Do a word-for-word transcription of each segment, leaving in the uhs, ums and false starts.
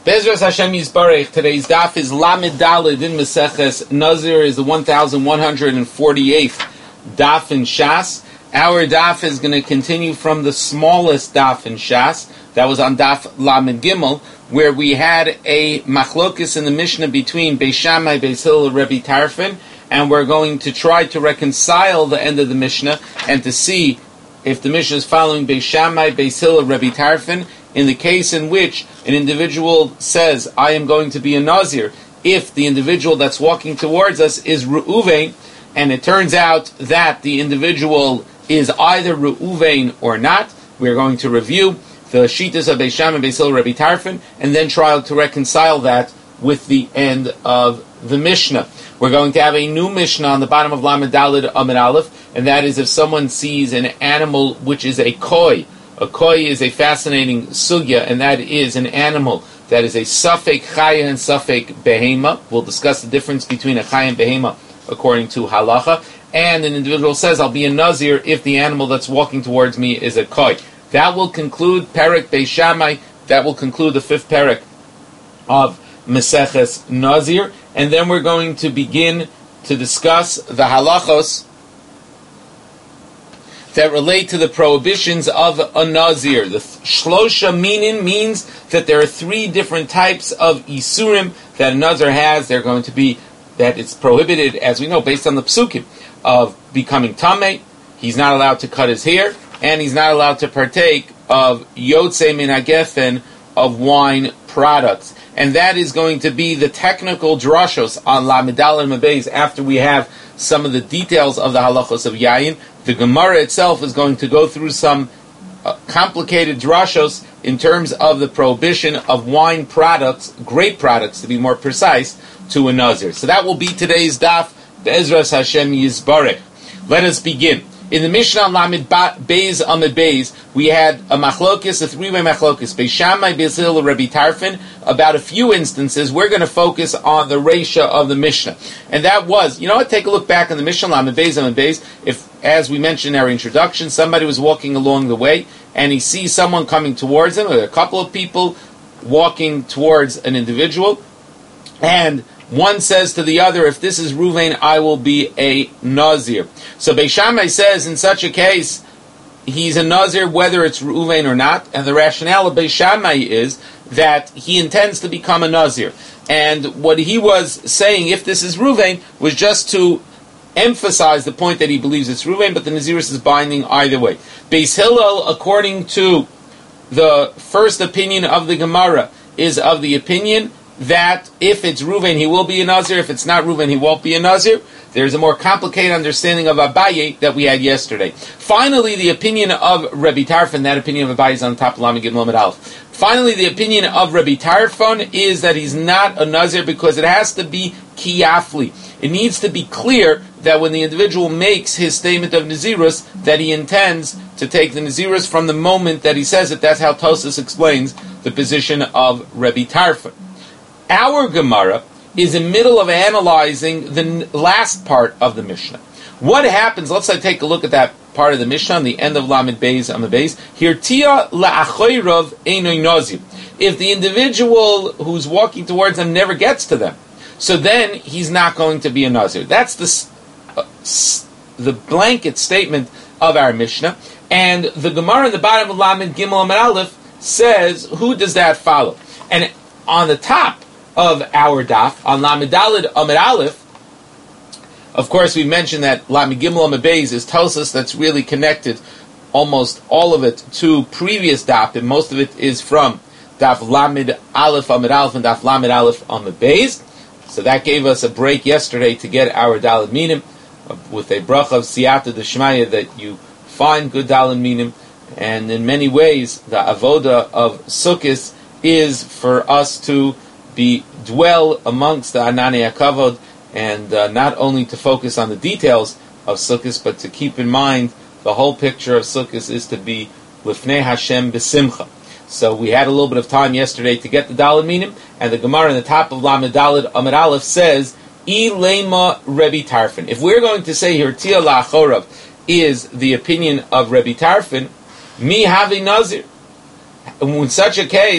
Bezras Hashem Yisbarech. Today's daf is Lamed Daled in Meseches Nazir, is the one thousand one hundred forty-eighth daf in Shas. Our daf is going to continue from the smallest daf in Shas. That was on daf Lamed Gimel, where we had a machlokis in the Mishnah between Beis Shammai, Beis Hillel, Rebbe Tarfon, and we're going to try to reconcile the end of the Mishnah and to see if the Mishnah is following Beis Shammai, Beis Hillel, Rebbe Tarfon, in the case in which an individual says, I am going to be a Nazir, if the individual that's walking towards us is Reuven, and it turns out that the individual is either Reuven or not, we're going to review the Shittas of Beis Shammai, Beis Hillel, Rebbe Tarfon, and then try to reconcile that with the end of the Mishnah. We're going to have a new Mishnah on the bottom of Lamed Daled Amud Aleph, and that is if someone sees an animal which is a koi. A koi is a fascinating sugya, and that is an animal that is a safek chaya and safek behema. We'll discuss the difference between a chaya and behema according to halacha. And an individual says, I'll be a nazir if the animal that's walking towards me is a koi. That will conclude Perek Beis Shammai. That will conclude the fifth Perek of Meseches Nazir. And then we're going to begin to discuss the halachos that relate to the prohibitions of a nazir. The shlosha minin means that there are three different types of isurim that a nazir has. They're going to be that it's prohibited, as we know, based on the psukim, of becoming tameh. He's not allowed to cut his hair, and he's not allowed to partake of yotzei min hagefen, of wine products. And that is going to be the technical drashos on Lamed Daled Amud Beis after we have some of the details of the halachos of yayin. The Gemara itself is going to go through some uh, complicated drashos in terms of the prohibition of wine products, grape products to be more precise, to a nazir. So that will be today's daf, Be'ezras Hashem Yisbarech. Let us begin. In the Mishnah on Lamed Beis Amud Beis, we had a machlokis, a three-way machlokis, Beis Shammai, Beis Hillel, Rebbe Tarfon. About a few instances, we're going to focus on the Reisha of the Mishnah. And that was, you know what, take a look back on the Mishnah, Lamed Beis Amud Beis. If, as we mentioned in our introduction, somebody was walking along the way, and he sees someone coming towards him, or a couple of people walking towards an individual, and one says to the other, if this is Reuven, I will be a Nazir. So Beis Shammai says, in such a case, he's a Nazir whether it's Reuven or not, and the rationale of Beis Shammai is that he intends to become a Nazir. And what he was saying, if this is Reuven, was just to emphasize the point that he believes it's Reuven, but the Naziris is binding either way. Beis Hillel, according to the first opinion of the Gemara, is of the opinion that if it's Reuven, he will be a Nazir. If it's not Reuven, he won't be a Nazir. There's a more complicated understanding of Abaye that we had yesterday. Finally, the opinion of Rebbe Tarfon, that opinion of Abaye is on top of Lamed Gimel Amud Aleph. Finally, the opinion of Rebbe Tarfon is that he's not a Nazir because it has to be kiyafli. It needs to be clear that when the individual makes his statement of Nazirus, that he intends to take the Nazirus from the moment that he says it. That's how Tosas explains the position of Rebbe Tarfon. Our Gemara is in the middle of analyzing the last part of the Mishnah. What happens, let's say, take a look at that part of the Mishnah on the end of Lamed Beis Amud Beis. Hirtia la'achoyrov einoi nazir. If the individual who's walking towards them never gets to them, so then he's not going to be a Nazir. That's the, uh, the blanket statement of our Mishnah. And the Gemara in the bottom of Lamed Gimel Amud Aleph says, who does that follow? And on the top of our daf, on Lamed Daled Amud Aleph, of course we mentioned that Lamed Gimel Amud Beis is Tosas that's really connected almost all of it to previous daf, and most of it is from daf Lamed Aleph Amud Aleph and daf Lamed Aleph Amud Beis. So that gave us a break yesterday to get our Daled Minim with a bracha of Siyata D'Shmaya that you find good Daled Minim, and in many ways the avoda of Sukkos is for us to be dwell amongst the Ananei HaKavod, and uh, not only to focus on the details of Sukkos, but to keep in mind the whole picture of Sukkos is to be Lifnei Hashem B'Simcha. So we had a little bit of time yesterday to get the Daled Minim, and the Gemara in the top of Lamed Daled Amud Aleph says, I Lema Rebbe Tarfon. If we're going to say here, Tia La'achorav is the opinion of Rebbe Tarfon, Mi Havi Nazir. In such a case,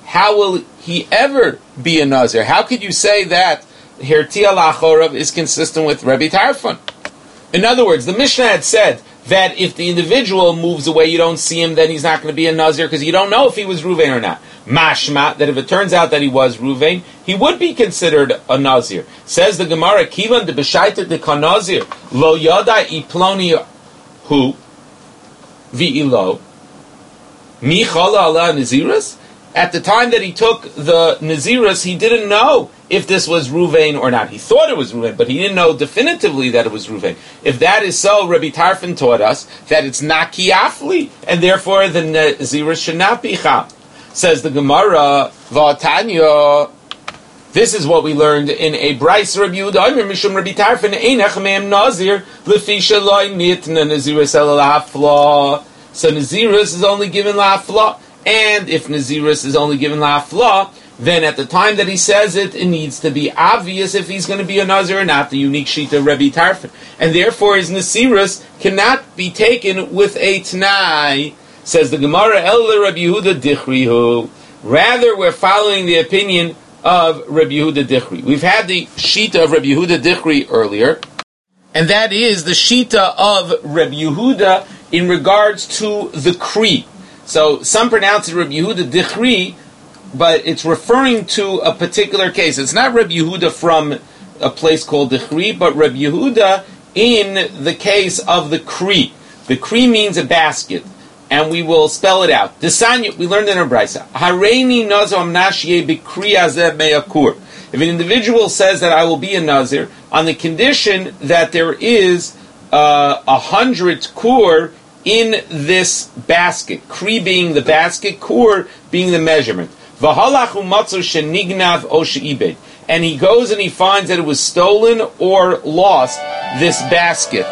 how will he ever be a Nazir? How could you say that Hertia Lachorav is consistent with Rebbe Tarfon? In other words, the Mishnah had said that if the individual moves away, you don't see him, then he's not going to be a Nazir because you don't know if he was Ruvain or not. Mashma, that if it turns out that he was Ruvain, he would be considered a Nazir. Says the Gemara, Kivan de Beshaita de Kanazir, Lo Yada Iploni Hu, Vi'ilo, Mi Chala Allah Naziris? At the time that he took the Naziris, he didn't know if this was Ruvain or not. He thought it was Ruvain, but he didn't know definitively that it was Ruvain. If that is so, Rabbi Tarfon taught us that it's not Kiafli, and therefore the Naziris should not be Cham. Says the Gemara, V'atanya, this is what we learned in a Bryce Rabbi Yehuda, Omer Mishum Rabbi Tarfon, Einach Me'em Nazir, L'fisha Loi Nitna Naziris El La'afla. So Naziris is only given La'afla. And if Naziris is only given La'afla, then at the time that he says it, it needs to be obvious if he's going to be a Nazir or not, the unique sheet of Rebbe Tarfon. And therefore his Naziris cannot be taken with a T'nai. Says the Gemara, El Rabbi Yehuda Dichrihu. Rather, we're following the opinion of Rabbi Yehuda Dichri. We've had the Shita of Rabbi Yehuda Dichri earlier, and that is the Shita of Rabbi Yehuda in regards to the Kri. So some pronounce it Rabbi Yehuda Dichri, but it's referring to a particular case. It's not Rabbi Yehuda from a place called Dichri, but Rabbi Yehuda in the case of the Kri. The Kri means a basket, and we will spell it out. Desanya, we learned in our Brisa. Hareini nazo amnashye b'kri azeh me'akur. If an individual says that I will be a Nazir, on the condition that there is uh, a hundred kur in this basket, kri being the basket, kur being the measurement. And he goes and he finds that it was stolen or lost, this basket.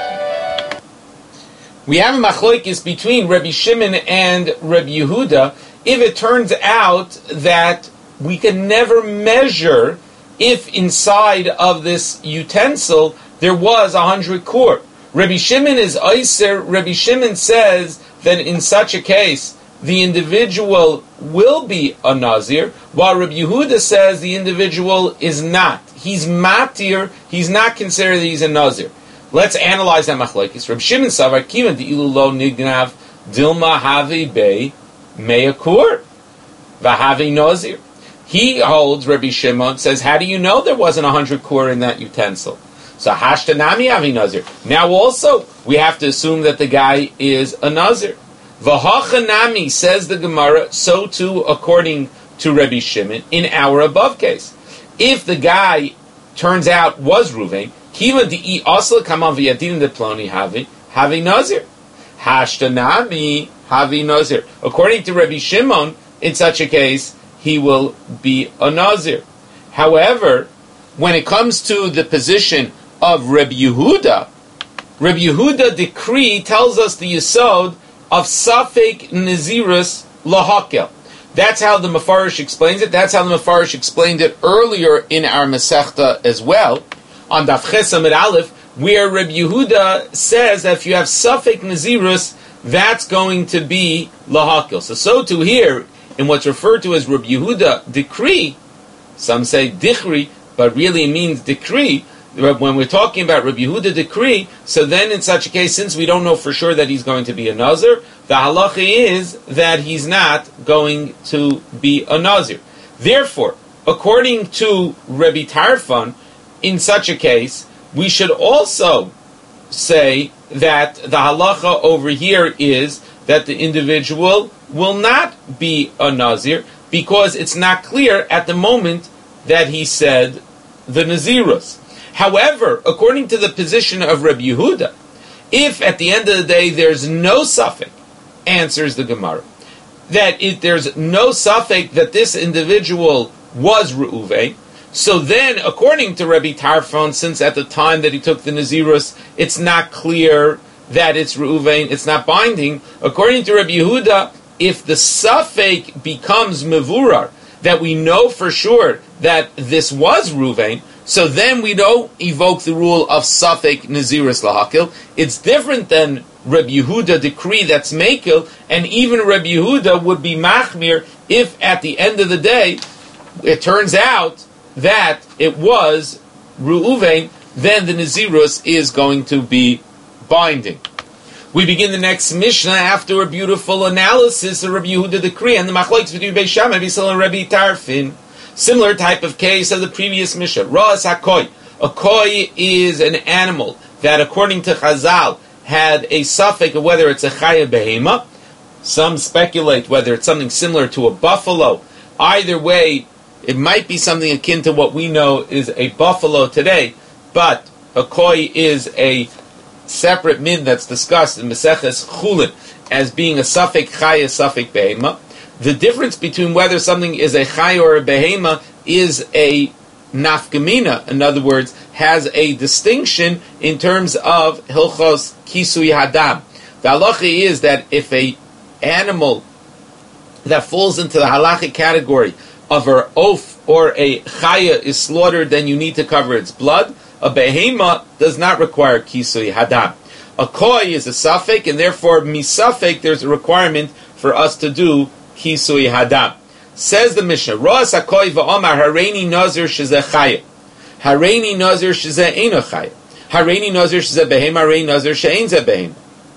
We have a machlokes between Rabbi Shimon and Rabbi Yehuda if it turns out that we can never measure if inside of this utensil there was a hundred kur. Rabbi Shimon is Eiser. Rabbi Shimon says that in such a case, the individual will be a Nazir, while Rabbi Yehuda says the individual is not. He's matir, he's not considered that he's a Nazir. Let's analyze that machlokes. Rabbi Shimon savar kivan di'ilu lo nignav dilma havi bei me'akur v'havi Nazir. He holds, Rabbi Shimon says, how do you know there wasn't a hundred kur in that utensil? So hashtanami avi Nazir. Now also, we have to assume that the guy is a Nazir. V'hachanami, says the Gemara, so too according to Rabbi Shimon, in our above case. If the guy turns out was Ruvain, kiva di'i asla kaman v'yadin de ploni havi, havi Nazir. Hashtanami havi Nazir. According to Rabbi Shimon, in such a case, he will be a Nazir. However, when it comes to the position of Rabbi Yehuda, Rabbi Yehuda decree tells us the yesod of Safek Nazirus Lahakel. That's how the Mefarish explains it. That's how the Mefarish explained it earlier in our Masechta as well, on Daf Chesam at Aleph, where Rabbi Yehuda says that if you have Safek Nazirus, that's going to be Lahakel. So, so too here, in what's referred to as Rabbi Yehuda decree, some say Dichri, but really it means decree. When we're talking about Rabbi Yehuda decree, so then in such a case, since we don't know for sure that he's going to be a Nazir, the halacha is that he's not going to be a Nazir. Therefore, according to Rabbi Tarfon, in such a case, we should also say that the halacha over here is that the individual will not be a Nazir, because it's not clear at the moment that he said the Nazirus. However, according to the position of Rabbi Yehuda, if at the end of the day there's no suffix, answers the Gemara, that if there's no suffix that this individual was Reuven, so then, according to Rabbi Tarfon, since at the time that he took the Nazirus, it's not clear that it's Reuven, it's not binding, according to Rabbi Yehuda, if the suffix becomes Mevurar, that we know for sure that this was Reuven, so then we don't evoke the rule of Safek Nazirus Lahakil. It's different than Rabbi Yehuda decree that's Mekel, and even Rabbi Yehuda would be Machmir if at the end of the day it turns out that it was Reuven, then the Nazirus is going to be binding. We begin the next Mishnah after a beautiful analysis of Rabbi Yehuda decree and the Machlokes between Beis Shammai, Beisil, and Rabbi Tarfin. Similar type of case of the previous Mishnah. Ra'as HaKoi. A koi is an animal that, according to Chazal, had a suffix of whether it's a chaya behema. Some speculate whether it's something similar to a buffalo. Either way, it might be something akin to what we know is a buffalo today, but a koi is a separate min that's discussed in Maseches Chulin as being a suffix chaya, suffix behema. The difference between whether something is a chaya or a behema is a nafkamina, in other words, has a distinction in terms of hilchos kisui hadam. The halacha is that if a animal that falls into the halachic category of an oaf or a chaya is slaughtered, then you need to cover its blood. A behema does not require kisui hadam. A koi is a suffix, and therefore misafek there's a requirement for us to do kisui hadam. Says the Mishnah, Ro'as HaKoi v'omar hareini nazir shezeh chaya. Hareini nazir shezeh eino chaya. Hareini nazir shezeh behema, hareini nazir she'ein zeh behema.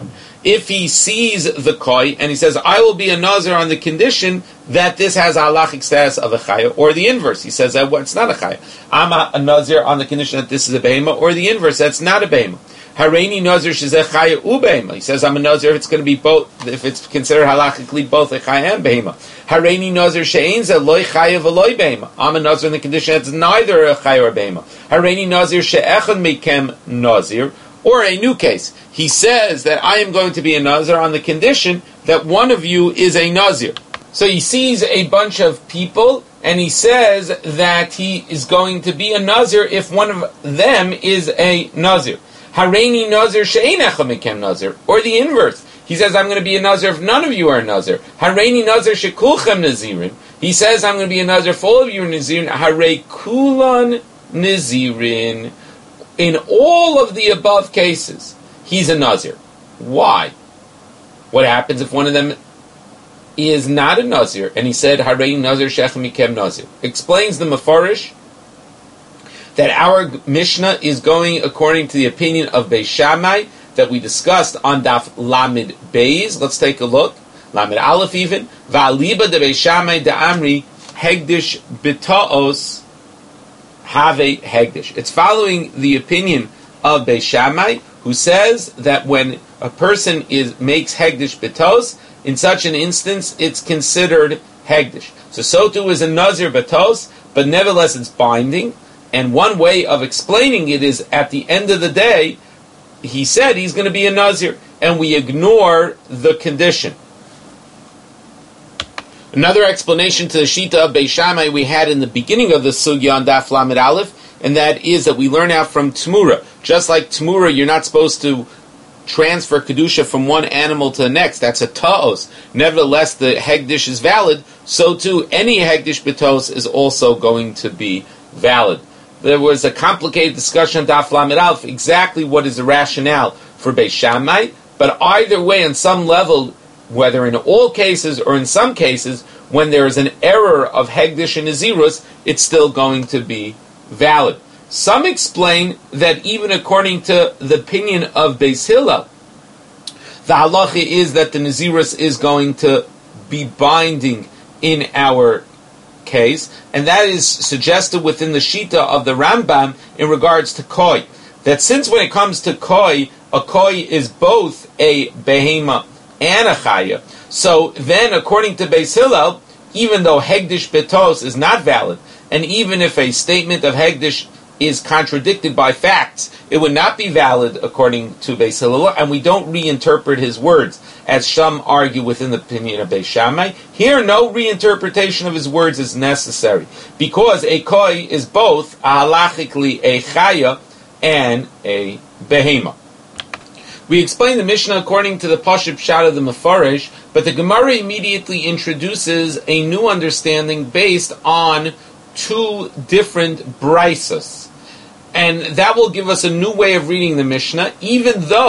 If he sees the koi and he says, I will be a nazir on the condition that this has a halachic status of a chaya, or the inverse, he says that well, it's not a chaya. I'm a, a nazir on the condition that this is a behema, or the inverse, that's not a behema. Hareini nazir shezeh chaya u behema. He says, I'm a nazir if it's going to be both, if it's considered halachically both a chaya and behema. Hareini nazir she'ein zeh loy chaya v'loy behema. I'm a nazir in the condition that it's neither a chaya or a behema. Hareini nazir she'echad mekem nazir. Or a new case, he says that I am going to be a nazir on the condition that one of you is a nazir. So he sees a bunch of people, and he says that he is going to be a nazir if one of them is a nazir. Hareini nazir she'ein echad mekem nazir. Or the inverse. He says, I'm going to be a nazir if none of you are a nazir. Hareini nazir shekulchem nazirin. He says, I'm going to be a nazir if all of you are nazirin. Harei kulan nazirin. In all of the above cases, he's a nazir. Why? What happens if one of them is not a nazir? And he said, Hareini nazir she'echem mekem nazir. Explains the Mefarish that our Mishnah is going according to the opinion of Beis Shammai that we discussed on Daf Lamed Beis. Let's take a look. Lamed Aleph even. Va'aliba de Beis Shammai de Amri hegdish b'ta'os have hegdish. It's following the opinion of Beis Shammai, who says that when a person is makes hegdish b'tos, in such an instance, it's considered hegdish. So, so too is a nazir b'tos, but nevertheless it's binding. And one way of explaining it is at the end of the day, he said he's going to be a nazir, and we ignore the condition. Another explanation to the Shita of Beis Shammai we had in the beginning of the Sugya on Daf Lamed Aleph, and that is that we learn out from Tmura. Just like Tmura, you're not supposed to transfer Kedusha from one animal to the next. That's a Ta'os. Nevertheless, the Hegdish is valid. So too, any Hegdish B'tos is also going to be valid. There was a complicated discussion on Daf Lamed Aleph, exactly what is the rationale for Beis Shammai, but either way, on some level, whether in all cases or in some cases, when there is an error of Hegdish and Nazirus, it's still going to be valid. Some explain that even according to the opinion of Beis Hillel, the halacha is that the Nazirus is going to be binding in our case, and that is suggested within the Shita of the Rambam in regards to Koi. That since when it comes to Koi, a Koi is both a Behema and a chaya. So then, according to Beis Hillel, even though Hegdish Betos is not valid, and even if a statement of Hegdish is contradicted by facts, it would not be valid according to Beis Hillel, and we don't reinterpret his words, as some argue within the opinion of Beis Shammai. Here, no reinterpretation of his words is necessary, because a koi is both halachically a chaya and a behema. We explain the Mishnah according to the Pashut Pshat of the Mefarish, but the Gemara immediately introduces a new understanding based on two different brisos. And that will give us a new way of reading the Mishnah, even though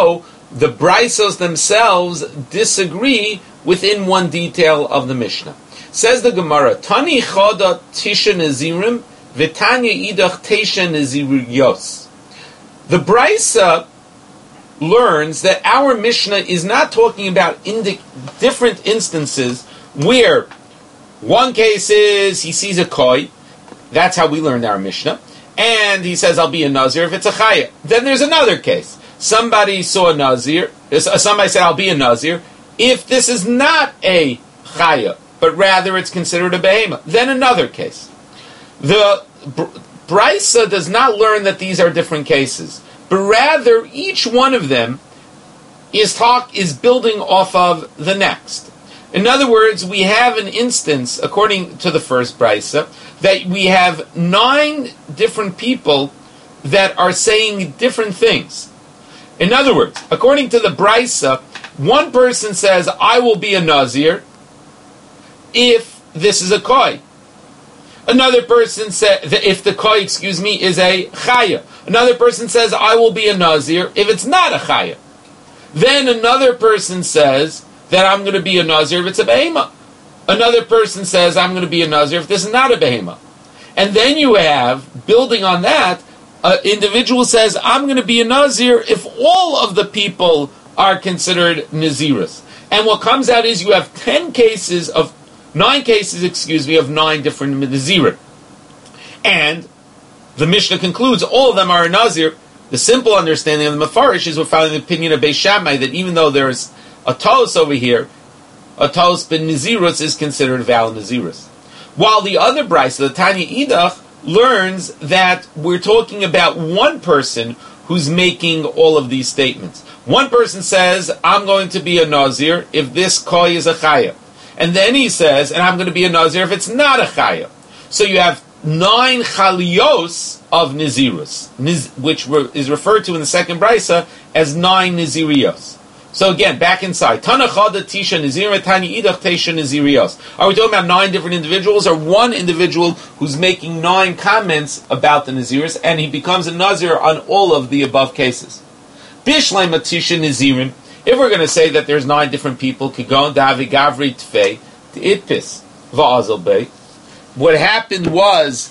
the Braisos themselves disagree within one detail of the Mishnah. Says the Gemara, Tani Choda Tisha Nazirim, Vitanya Idach Tesha Naziriyos. The Braisa learns that our Mishnah is not talking about indi- different instances where one case is he sees a koi, that's how we learned our Mishnah, and he says, I'll be a Nazir if it's a Chaya. Then there's another case. Somebody saw a Nazir, somebody said, I'll be a Nazir if this is not a Chaya, but rather it's considered a Behema. Then another case. The Braisa does not learn that these are different cases, but rather each one of them is talk is building off of the next. In other words, we have an instance, according to the first Braisa, that we have nine different people that are saying different things. In other words, according to the Braisa, one person says, I will be a Nazir if this is a Koi. Another person says, if the Koi, excuse me, is a Chaya. Another person says, I will be a Nazir if it's not a Chaya. Then another person says that I'm going to be a Nazir if it's a Behema. Another person says, I'm going to be a Nazir if this is not a Behema. And then you have, building on that, an individual says, I'm going to be a Nazir if all of the people are considered Naziris. And what comes out is you have ten cases of, nine cases, excuse me, of nine different Nazirim. And the Mishnah concludes all of them are a Nazir. The simple understanding of the Mefarish is we're following the opinion of Beis Shammai that even though there's a Tos over here, a Tos ben Nazirus is considered Val Nazirus. While the other Braisa, the Tanya Idach, learns that we're talking about one person who's making all of these statements. One person says, I'm going to be a Nazir if this Koi is a Chaya. And then he says, and I'm going to be a Nazir if it's not a Chaya. So you have nine Chalios of Nazirus, which is referred to in the second Braisa as nine Nazirios. So again, back inside. Tana Chada Tisha Nazir, Tani Idach Tesha Nazirios. Are we talking about nine different individuals or one individual who's making nine comments about the Naziris and he becomes a Nazir on all of the above cases? Bishlema Tisha Nazirim. If we're going to say that there's nine different people, Kigon Davi Gavri Tfei, Itpis, Va'azel what happened was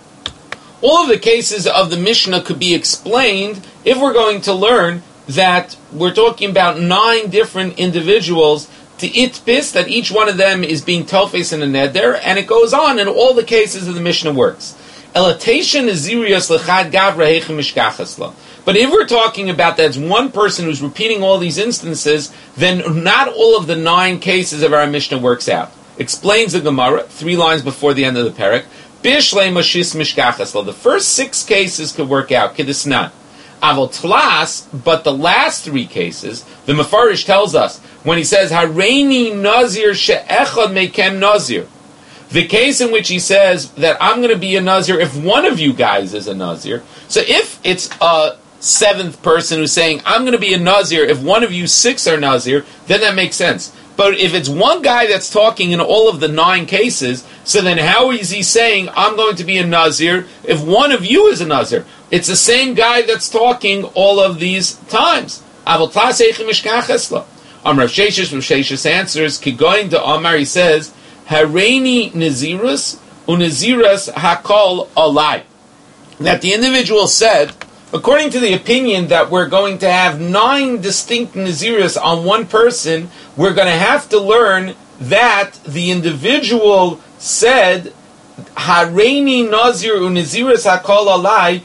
all of the cases of the Mishnah could be explained if we're going to learn that we're talking about nine different individuals to itpis, that each one of them is being tofes in a neder, and it goes on in all the cases of the Mishnah works. Elatation is zirios lechad gavra heichem mishkachasla. But if we're talking about that's one person who's repeating all these instances, then not all of the nine cases of our Mishnah works out. Explains the Gemara, three lines before the end of the parak. Bishlei mashis mishkachasla. The first six cases could work out. Kedisnan. Avol tlas, but the last three cases, the Mefarish tells us, when he says, Hareini Nazir she'echad mekem Nazir, the case in which he says that I'm going to be a Nazir if one of you guys is a Nazir. So if it's a seventh person who's saying, I'm going to be a Nazir if one of you six are Nazir, then that makes sense. But if it's one guy that's talking in all of the nine cases, so then how is he saying, I'm going to be a Nazir if one of you is a Nazir? It's the same guy that's talking all of these times. Amar Rav Sheshes, Rav Sheshes answers, Kigoin de Amar, he says, Hareini Nazirus, Unaziras Hakol Alai. That the individual said, according to the opinion that we're going to have nine distinct Naziris on one person, we're going to have to learn that the individual said, Hareini Nazir Unaziras Hakol Alai.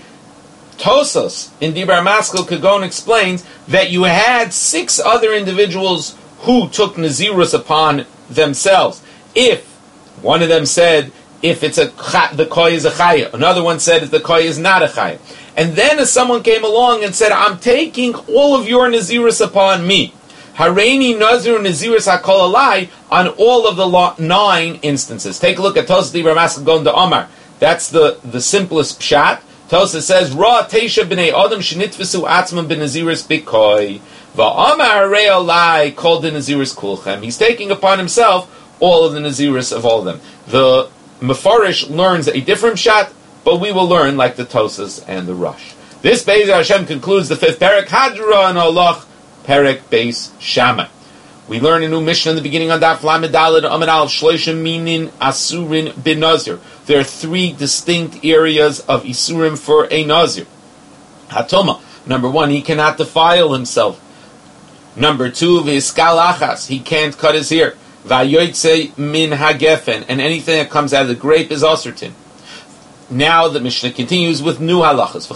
Tosos in Dibar Maskell Kagon explains that you had six other individuals who took Nazirus upon themselves. If one of them said, if it's a the Koi is a Chaya, another one said if the Koi is not a Chaya. And then if someone came along and said, I'm taking all of your Nazirus upon me, Hareini Nazir Nazirus Hakol Alai, on all of the lo- nine instances. Take a look at Tosos Dibar Maskell Kagon de Omar. That's the, the simplest pshat. Tosa says, Ra Teisha b'nei Adam shenitvesu atzman b'naziris b'koi va'amar re'olai called the naziris kulchem. He's taking upon himself all of the naziris of all of them. The Mefarish learns a different shot, but we will learn like the Tosas and the Rush. This Be'ez Hashem concludes the fifth parak. Hadra and Allah Perek Beis Shammai. We learn a new Mishnah in the beginning on Daf Lamed Daled Amud Aleph Shloshim Minin Asurin bin Nazir. There are three distinct areas of Isurim for a Nazir. Hatoma. Number one, he cannot defile himself. Number two, V'iskal Achas. He can't cut his hair. Vayoytze min hagefen. And anything that comes out of the grape is Ossertin. Now the Mishnah continues with new halachas.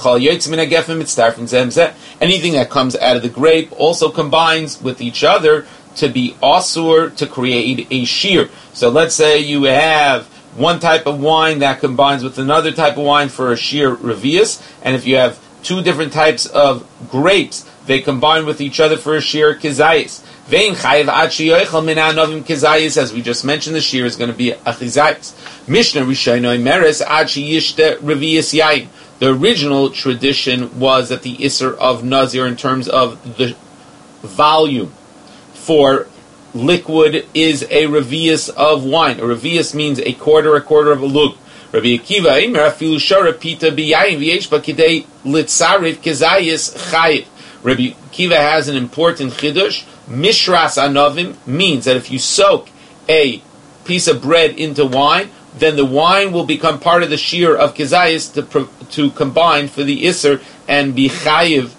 Anything that comes out of the grape also combines with each other to be asur, to create a shear. So let's say you have one type of wine that combines with another type of wine for a shear revius, and if you have two different types of grapes, they combine with each other for a shear kizayis. As we just mentioned, the shear is going to be a chizayis. Mishnah Rishono Meres Achi Yishte Revius Yain. The original tradition was that the Isser of Nazir, in terms of the volume for liquid, is a revius of wine. A revius means a quarter, a quarter of a lug. Rabbi Akiva Eimer Afilu Shara Pita Biyayin V'yesh Bakidei Litzarif Kezayis Chayiv. Rabbi Akiva has an important chidush. Mishras Anovim means that if you soak a piece of bread into wine, then the wine will become part of the shear of Kezayis to, to combine for the Isser and be Chayiv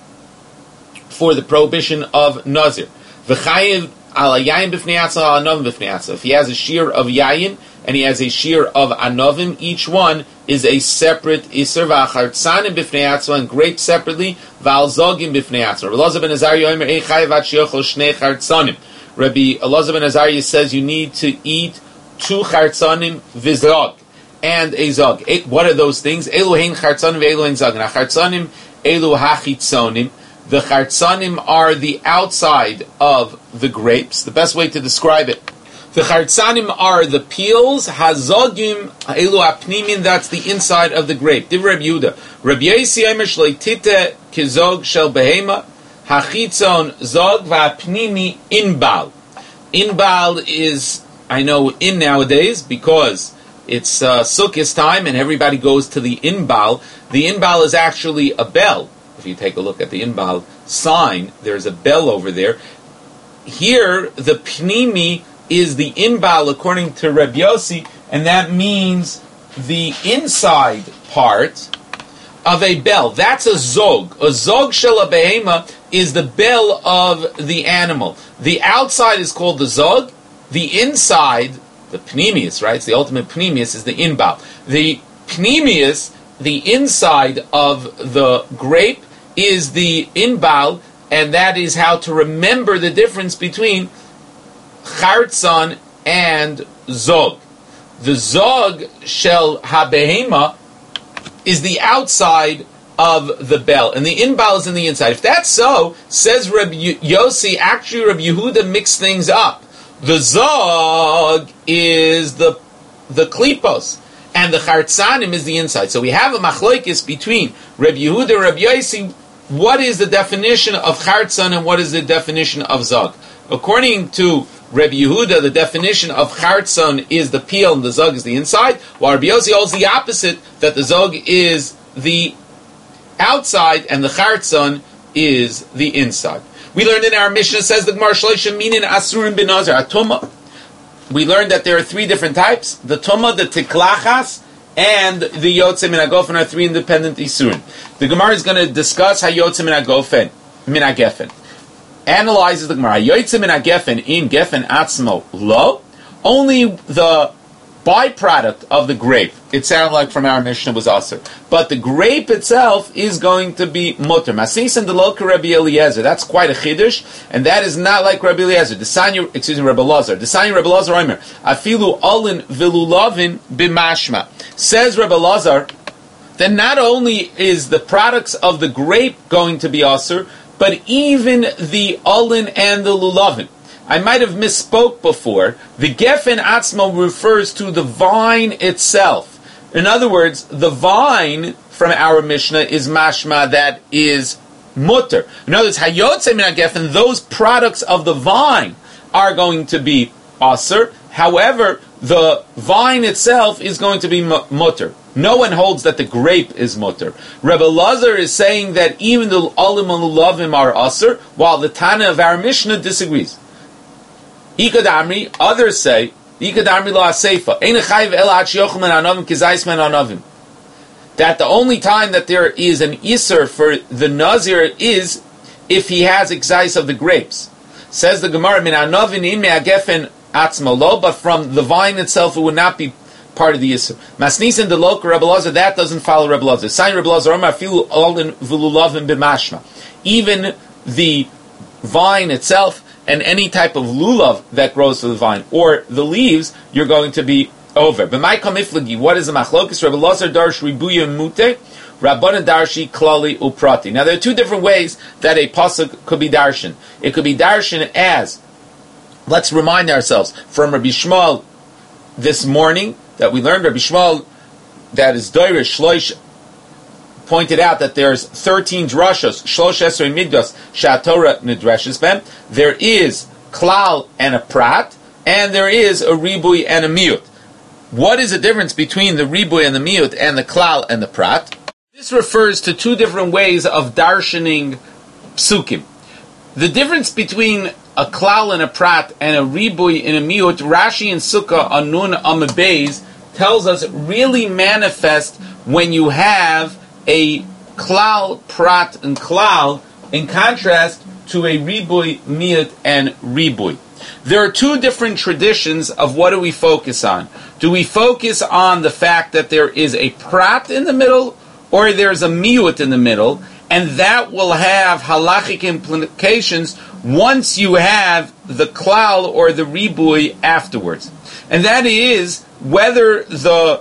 for the prohibition of Nazir. V'chayiv ala yayin b'fnei atzah, ala anovim b'fnei atzah. If he has a shear of yayin and he has a shear of anovim, each one is a separate Isser. V'achartzanim b'fnei atzah, and grapes separately. V'al zogim b'fnei atzah. Rabbi Elazar ben Azariah yomer ei chayiv at sheyochel shnei chartzanim. Rabbi Elazar ben Azariah says you need to eat two chartzanim v'zog and a zog. What are those things? Elu hein chartzanim ve'elu hein zog. Now chartzanim elu hachitzonim. The chartzanim are the outside of the grapes. The best way to describe it: the chartzanim are the peels. Hazogim elu apnimin. That's the inside of the grape. Div Rabbi Yehuda. Rabbi Yosi Eimer shleitite kizog shel behema hachitzon zog va'apnimi inbal. Inbal is, I know, in nowadays because it's uh, Sukkot time and everybody goes to the inbal. The inbal is actually a bell. If you take a look at the inbal sign, there's a bell over there. Here, the pnimi is the inbal according to Reb Yossi, and that means the inside part of a bell. That's a zog. A zog shel behema is the bell of the animal. The outside is called the zog. The inside, the pnimius, right? It's the ultimate pnimius, is the inbal. The pnimius, the inside of the grape, is the inbal, and that is how to remember the difference between chartzan and zog. The zog shel habehema is the outside of the bell, and the inbal is in the inside. If that's so, says Rabbi Yossi, actually Rabbi Yehuda mixed things up. The zog is the the klipos, and the chartzanim is the inside. So we have a machlokes between Rabbi Yehuda and Rabbi Yossi. What is the definition of chartzan and what is the definition of zog? According to Rabbi Yehuda, the definition of chartzan is the peel and the zog is the inside, while Rabbi Yossi holds the opposite, that the zog is the outside and the chartzan is the inside. We learned in our Mishnah, says the Gemara, Shloshim minin asurim bin nazir, atuma. We learned that there are three different types: the tuma, the tiklachas, and the yotze min hagofen are three independent isurim. The Gemara is going to discuss hayotze min hagofen, min hagefen. Analyzes the Gemara. Hayotze min hagefen in gefen atzmo lo. Only the byproduct of the grape, it sounded like from our Mishnah, was aser. But the grape itself is going to be mutter. Masis and the local Rabbi Eliezer. That's quite a chiddush, and that is not like Rabbi Eliezer. Desanya, excuse me, Rabbi Lazar. Desanya Rabbi Lazar Omer. Afilu olin vilulavin b'mashma. Says Rabbi Lazar, then not only is the products of the grape going to be aser, but even the olin and the lulavin. I might have misspoke before. The gefen atzmo refers to the vine itself. In other words, the vine from our Mishnah is mashma, that is mutter. In other words, hayotze min hagefen, those products of the vine are going to be aser. However, the vine itself is going to be mutter. No one holds that the grape is mutter. Rebbe Lazar is saying that even the olim and lulavim are asr, while the Tana of our Mishnah disagrees. Ikad Amri, others say, Ikad Amri la aseifa, ein chayv ela ach yochel men anavim kizayis men anavim. That the only time that there is an iser for the nazir is if he has exais of the grapes. Says the Gemara, min anavin im me'agefen atzma lo, but from the vine itself it would not be part of the Yisur. Masnisin de Loka Rebbe Lazar, that doesn't follow Rebbe Lazar. Sign Rebbe Lazar, filu olin v'lulavim b'mashma. Even the vine itself and any type of lulav that grows to the vine, or the leaves, you're going to be over. B'mai kamiflagi, what is the machlokis? Rebbe Lazar darsh ribuya mute, Rabbanan darshi klali uprati. Now there are two different ways that a pasuk could be darshan. It could be darshan as, let's remind ourselves, from Rabbi Shmuel this morning, that we learned, Rabbi Shmuel, that is Doirish Shloish, pointed out that there's thirteen drashos, Shlosh Esrei Middos, Shatorah Nidreshes Bem. There is klal and a prat, and there is a ribui and a miut. What is the difference between the ribui and the miut and the klal and the prat? This refers to two different ways of darshaning psukim. The difference between a klal and a prat and a ribui and a miut, Rashi and Sukkah on Nun Amabeis tells us really manifest when you have a klal, prat, and klal in contrast to a ribui, miut, and ribui. There are two different traditions of what do we focus on. Do we focus on the fact that there is a prat in the middle or there's a miut in the middle, and that will have halachic implications once you have the klal or the ribui afterwards. And that is whether the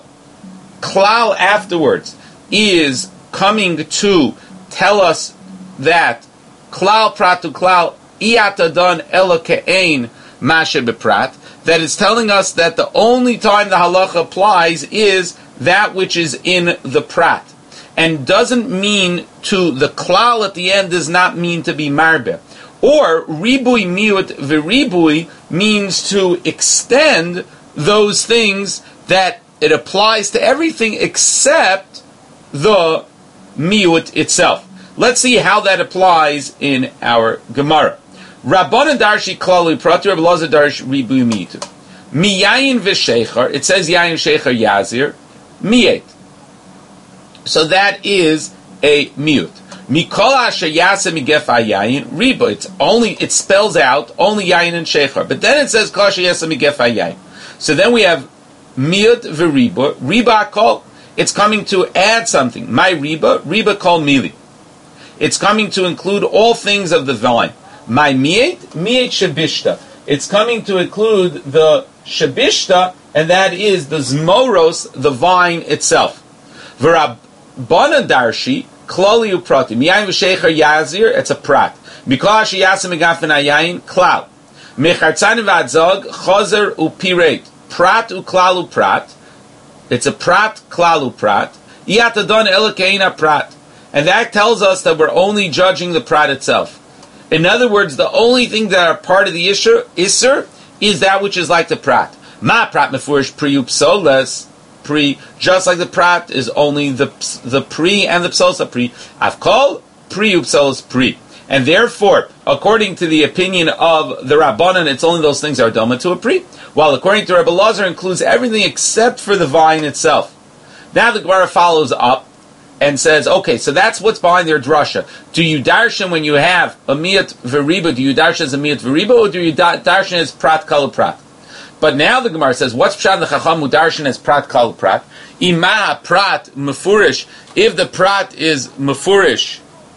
klal afterwards is coming to tell us that klal pratu klal iyatadon elokein mashe beprat, that is telling us that the only time the halacha applies is that which is in the prat. And doesn't mean to the klal at the end does not mean to be marbe. Or ribui miut v'ribui means to extend those things that it applies to everything except the miut itself. Let's see how that applies in our Gemara. Rabbanan darshi klali prati, Rabbi Lazar darsh ribui miut. Miyayin v'sheichar, it says yayin sheichar yazir, miyet. So that is a miut. Mikol asher yasa migef hayayin riba. It's only it spells out only yayin and sheichar, but then it says kol asher yasa migef hayayin. So then we have miut v'riba. Riba kol. It's coming to add something. My riba, riba kol mili. It's coming to include all things of the vine. My miet, miet shabishta. It's coming to include the shabishta, and that is the zmoros, the vine itself. V'rab Bana darshi, klali uprati. Miyayin v'sheichar yazir, it's a prat. Mikol asher yasa megafen hayayin, klal. Mechartzani v'adzog, chozer upiret. Prat uklal uprat. It's a prat, klal uprat. Iyatadon elokeina prat. And that tells us that we're only judging the prat itself. In other words, the only thing that are part of the isser, isser is that which is like the prat. Ma prat mefurish pri upsoles. Pri, just like the prat is only the the pri and the psosa pri. Avkol pri upsolos pri, and therefore, according to the opinion of the Rabbanan, it's only those things that are doma to a pri. While according to Rebbe Lazar, includes everything except for the vine itself. Now the Gemara follows up and says, okay, so that's what's behind their drasha. Do you darshan when you have a miyat v'riba? Do you darshan as a miyat v'riba, or do you da- darshan as prat kal prat? But now the Gemara says, what's pshat the chacham udarshan as prat kal prat? Ima prat mefurish. If the prat is mefurish,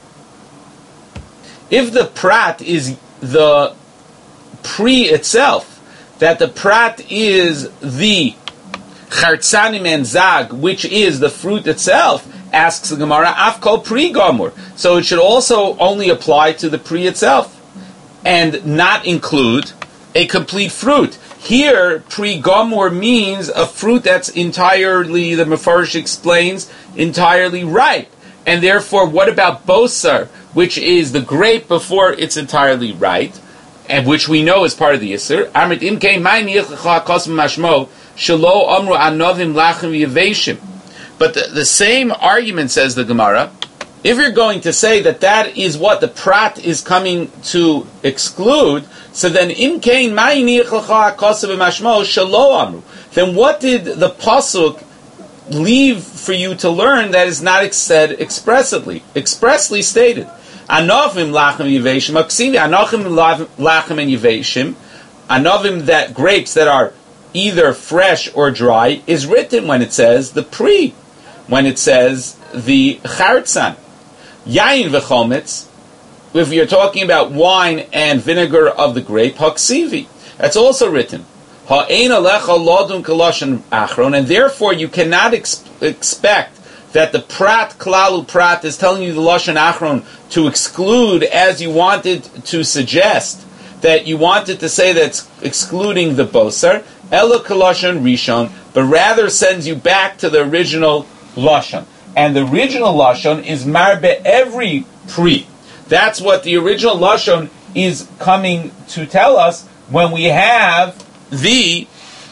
if the prat is the pri itself, that the prat is the chartzanim and zag, which is the fruit itself, asks the Gemara, afkol pri gomur. So it should also only apply to the pri itself, and not include a complete fruit. Here, pri gomur means a fruit that's entirely, the Mefarish explains, entirely ripe. And therefore, what about bosar, which is the grape before it's entirely ripe, and which we know is part of the Yisr? Amrit imkei mai nichacha kosm mashmo shelo amru anovim lachem yeveshim. But the, the same argument, says the Gemara, if you're going to say that that is what the prat is coming to exclude, so then im kain ma'ini ichlacha akasav v'mashmo shelo amru. Then what did the pasuk leave for you to learn that is not said expressly, expressly stated? Anovim lachem yiveshim aksivi. Anovim lachem and yiveshim. Anovim, that grapes that are either fresh or dry, is written when it says the pri, when it says the chartzan. Yain v'chometz, if you're talking about wine and vinegar of the grape, haksivi, that's also written. Ha'ein alecha lodun kaloshen achron, and therefore you cannot ex- expect that the prat klalu prat is telling you the lashon achron to exclude, as you wanted to suggest, that you wanted to say that's excluding the bosar, ela kaloshen rishon, but rather sends you back to the original lashon. And the original lashon is marbe every pri. That's what the original lashon is coming to tell us when we have the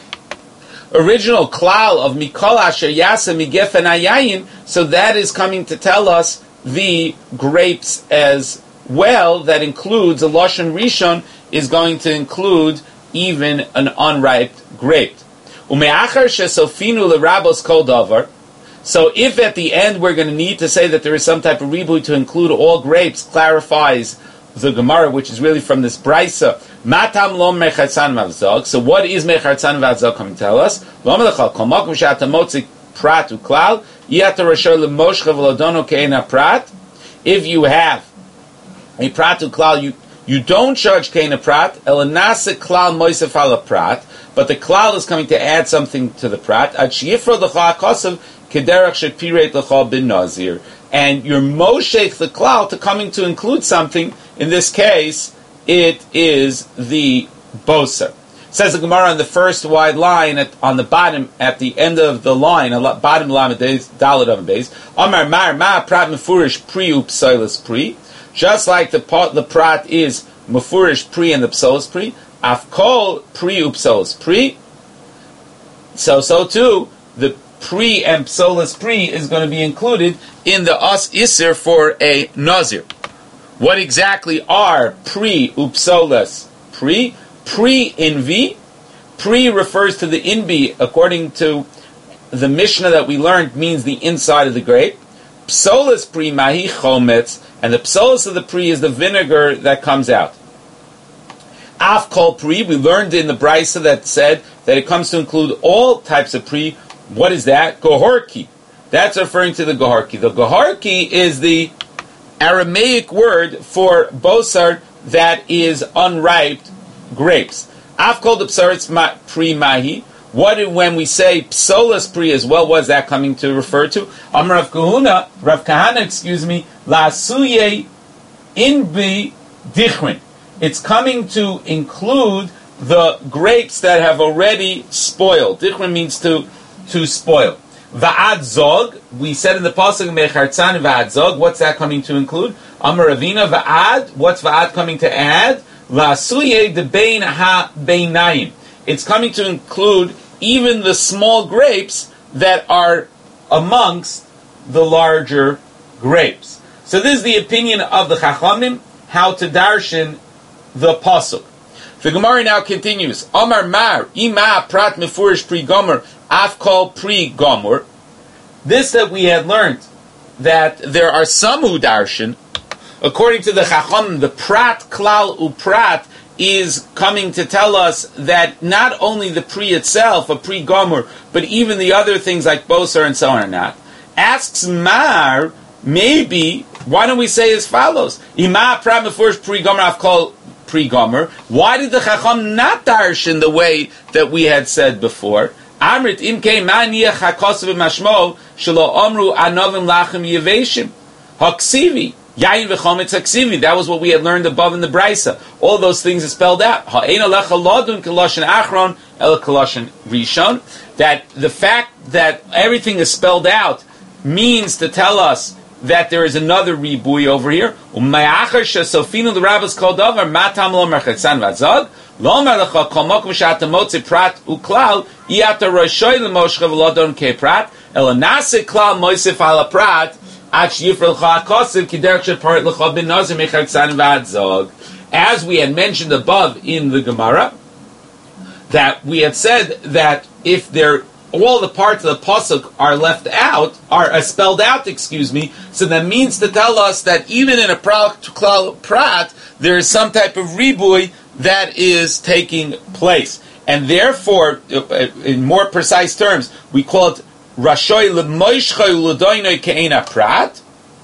original klal of mikol asher yasa migefen ayayin. So that is coming to tell us the grapes as well. That includes a lashon rishon is going to include even an unripe grape. Umeachar shesofinu lerabos kol davar. So if at the end we're going to need to say that there is some type of ribui to include all grapes, clarifies the Gemara, which is really from this brisa. Matam lo mechartzan v'avzog. So what is mechartzan v'avzog coming to tell us? Lo melechal kol makom she'ata motzi prat uklal yata rashor lemoshcha v'lodono keina prat. If you have a prat uklal, you you don't charge keina prat elanase klal moisef ala prat, but the klal is coming to add something to the prat. Ad sheyifro l'cha kosav kederach shepiret l'cha bin nazir. And you're moshech the klal to coming to include something. In this case, it is the boser. Says the Gemara on the first wide line at, on the bottom, at the end of the line, bottom lamed dalet of base. Amar mar ma prat mefurish pri upsilas pri. Just like the the prat is mefurish pri and the psolas pri. Afkol pri upsolas pri. So so too the pri and psolas pri is going to be included in the us iser for a nazir. What exactly are pri upsolas pri? Pri invi. Pri refers to the invi, according to the Mishnah that we learned, means the inside of the grape. Psolas pri mahi chometz, and the psolas of the pri is the vinegar that comes out. Af kol pri, we learned in the brisa that said that it comes to include all types of pri. What is that? Gohorki. That's referring to the gohorki. The gohorki is the Aramaic word for bosar that is unripe grapes. Af kol the psaretz pri mahi. What did, when we say psolas pri as well, what is that coming to refer to? Amar Rav Kahuna, Rav Kahana, excuse me, la suye inbi dichrin. It's coming to include the grapes that have already spoiled. Dichrin means to to spoil. Va'ad zog, we said in the pasuk mechartzan va'ad zog. What's that coming to include? Amar Ravina va'ad. What's va'ad coming to add? La'asuye de bein ha beinayim. It's coming to include even the small grapes that are amongst the larger grapes. So this is the opinion of the Chachamim, how to darshan the pasuk. The Gemara now continues. Amar mar ima prat mefurish pri gomer af kol pri gomer. This that we had learned, that there are some who darshan, according to the Chachamim, the prat klal uprat is coming to tell us that not only the pri itself, a pri gomer, but even the other things like bosar and so on are not. Asks mar, maybe, why don't we say as follows? Ima prat mefurish pri gomer af kol pri gomer. Why did the Chacham not darshan the way that we had said before? Amrit imkei ma'niyach hakosav mashmo shelo amru anovim lachem yeveshim haksivi yain v'chometz haksivi. That was what we had learned above in the brisa. All those things are spelled out. Ha'ein alecha lodun koloshen achron el koloshen rishon. That the fact that everything is spelled out means to tell us that there is another ribui over here. U'mayachar shesofinu l'rabos kol davar matam lo merchetzan v'adzog lo merlecha kol mokum she'ata motzi prat uklal iyata roshoy l'moshcha v'lodon ke prat Elanase klal moisef ala prat ach yifrel cha'akosiv kiderech sheparit l'cha bin nazir mechar tzanim v'adzog. As we had mentioned above in the Gemara, that we had said that if there all the parts of the pasuk are left out, are uh, spelled out, excuse me, so that means to tell us that even in a klal prat, there is some type of ribui that is taking place. And therefore, in more precise terms, we call it Rashoy lemoishchay uledoinoi ke'ena prat,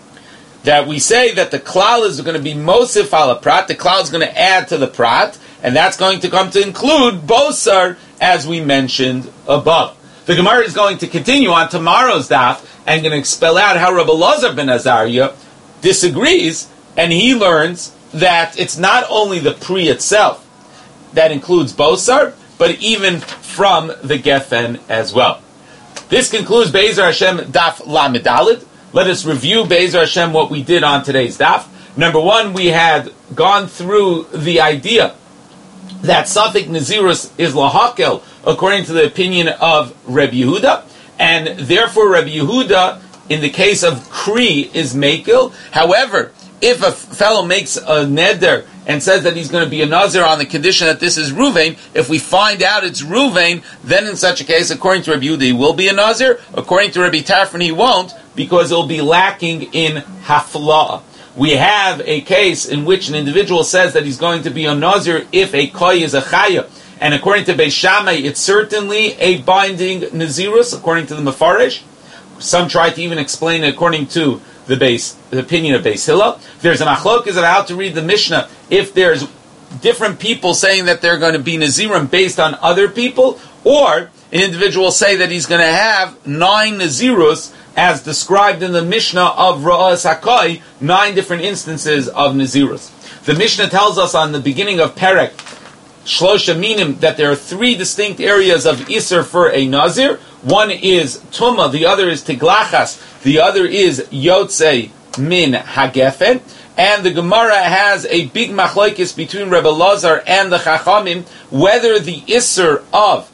that we say that the klal is going to be mosif ala prat, the klal is going to add to the prat, and that's going to come to include bosar, as we mentioned above. The Gemara is going to continue on tomorrow's daf and going to spell out how Rabbi Elazar ben Azariah disagrees, and he learns that it's not only the pri itself that includes bosar, but even from the gefen as well. This concludes Be'ezer Hashem daf Lamed Daled. Let us review Be'ezer Hashem what we did on today's daf. Number one, we had gone through the idea that Safek Nazirus is lahakel according to the opinion of Rabbi Yehuda, and therefore Rabbi Yehuda, in the case of Kri, is Mekil. However, if a fellow makes a neder and says that he's going to be a Nazir on the condition that this is Ruvain, if we find out it's Ruvain, then in such a case, according to Rabbi Yehuda, he will be a Nazir. According to Rabbi Tarfon, he won't, because it'll be lacking in Haflah. We have a case in which an individual says that he's going to be a Nazir if a Koy is a Chaya. And according to Beis Shammai, it's certainly a binding Nazirus, according to the Mefarish. Some try to even explain it according to the base, the opinion of Beis Hillel. There's a machlokes of how to read the Mishnah. If there's different people saying that they're going to be Nazirim based on other people, or an individual say that he's going to have nine Nazirus, as described in the Mishnah of Ra'as HaKoi, nine different instances of Nazirus. The Mishnah tells us on the beginning of Perek, Shlosha Minim, that there are three distinct areas of Isser for a Nazir. One is Tumah, the other is Tiglachas, the other is Yotzei Min Hagefen. And the Gemara has a big machlokes between Rebbe Lazar and the Chachamim, whether the Isser of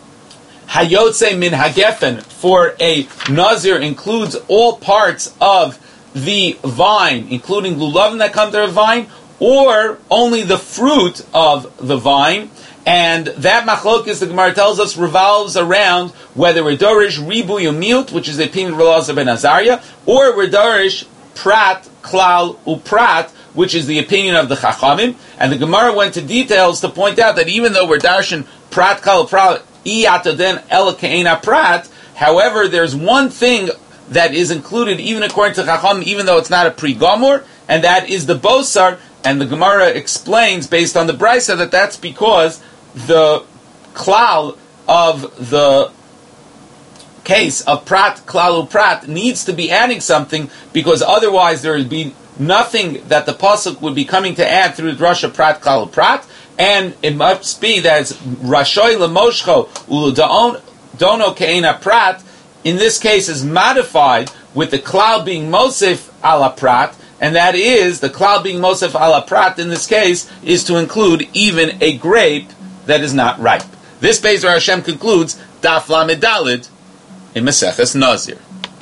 Hayotze Min Hagefen for a Nazir includes all parts of the vine, including lulavim that come to the vine, or only the fruit of the vine. And that machlokes, the Gemara tells us, revolves around whether we're dorish ribu yumiut, which is the opinion of Elazar ben Azariah, or we're dorish prat, klal, uprat, which is the opinion of the Chachamim. And the Gemara went to details to point out that even though we're darshan prat, klal, uprat, iyataden el ke'ena prat, however, there's one thing that is included even according to Chacham, even though it's not a pri gomor, and that is the bosar. And the Gemara explains, based on the Brisa, that that's because the klal of the case of prat, klal, prat needs to be adding something, because otherwise there would be nothing that the pasuk would be coming to add through the drasha prat, klal, prat, and it must be that it's rashoy lemoshcho uludono ke'ena prat. In this case, is modified with the klal being mosif ala prat, and that is, the klal being mosif ala prat in this case is to include even a grape that is not ripe. This Be'ezer Hashem concludes Daf Lamed Daled in Maseches Nazir.